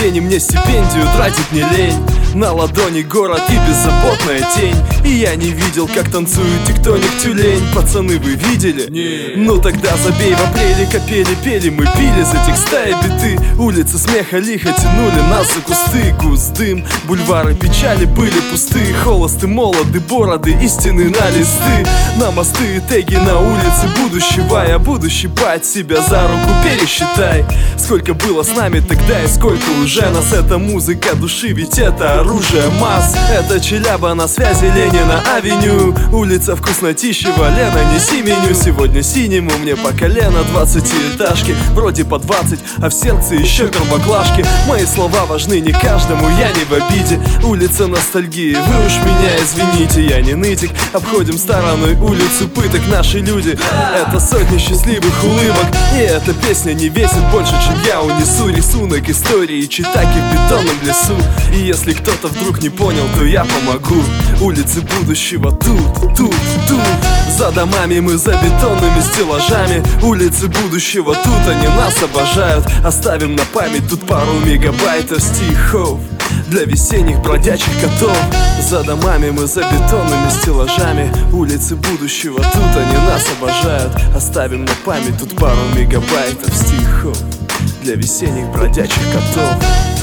день, и мне стипендию тратить не лень. На ладони город и беззаботная тень, и я не видел, как танцует тектоник тюлень. Пацаны, вы видели? Нет. Ну тогда забей, в апреле капели, пели, мы пили за текста и биты. Улицы смеха лихо тянули нас за кусты. Густ дым, бульвары печали были пусты. Холосты, молоды, бороды, истины на листы. На мосты и теги на улице будущего. Я буду щипать себя за руку, пересчитай, сколько было с нами тогда и сколько уже нас. Это музыка души, ведь это оружие масс. Это Челяба на связи, Ленина авеню. Улица вкуснотищева, Лена, неси меню. Сегодня синему мне по колено 20-этажки. Вроде по 20, а в сердце еще горбаклашки. Мои слова важны не каждому, я не в обиде. Улица ностальгии, вы уж меня извините. Я не нытик, обходим стороной улицу пыток. Наши люди, это сотни счастливых улыбок. И эта песня не весит больше, чем я унесу. Рисунок истории читаки в бетонном лесу. И если кто-то вдруг не понял, то я помогу. Улицы будущего тут, тут, тут. За домами мы, за бетонными стеллажами. Улицы будущего тут, они нас обожают. Оставим на память тут пару мегабайтов стихов для весенних бродячих котов. За домами мы, за бетонными стеллажами. Улицы будущего тут, они нас обожают. Оставим на память тут пару мегабайтов стихов для весенних бродячих котов.